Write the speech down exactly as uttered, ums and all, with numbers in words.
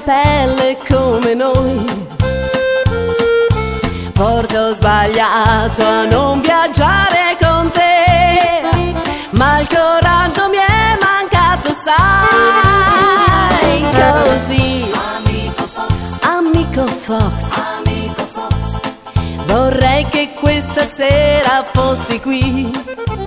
pelle come noi. Forse ho sbagliato a non viaggiare con te, ma il coraggio mi è mancato, sai, così. Amico Fox, amico Fox, amico Fox, vorrei che questa sera fossi qui